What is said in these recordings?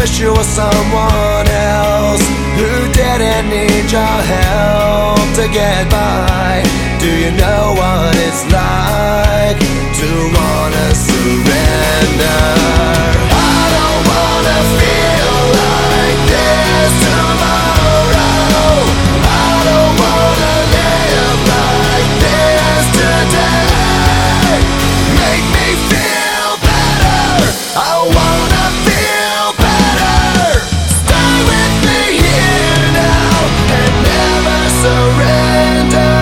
wish you were someone else who didn't need your help to get by. Do you know what it's like to wanna surrender? I don't wanna feel like this tomorrow. I don't wanna live like this today. Make me feel better. I wanna feel better. Stay with me here now and never surrender.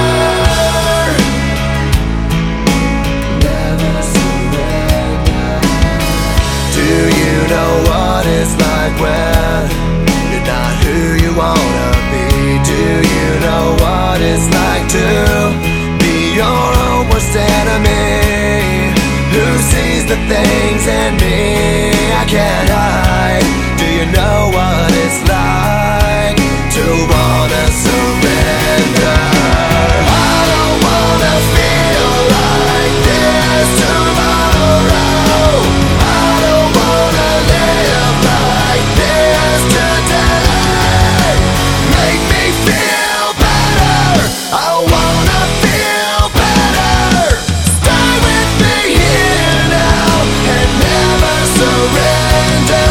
Never surrender. Do you know what it's like when you're not who you wanna be? Do you know what it's like to be your own worst enemy? Who sees the things in me I can't hide? Do you know what it's like to wanna surrender? I don't wanna feel like this tomorrow. I don't wanna live like this today. Make me feel better. I wanna feel better. Stay with me here now and never surrender.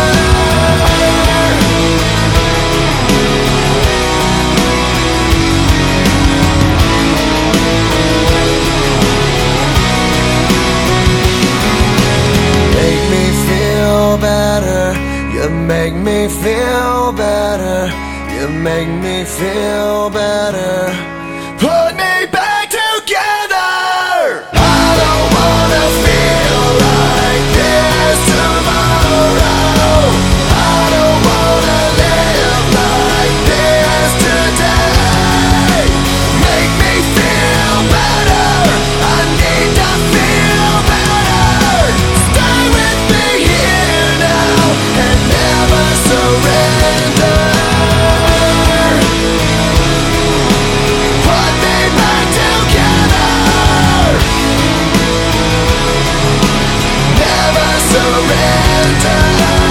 Make me feel better. You make me feel better. You make me feel better. Put me back together. I don't wanna feel like this tomorrow. I don't wanna live like this today. Make me feel better. I need to feel better. Stay with me here now and never surrender. Put me back together. Never surrender.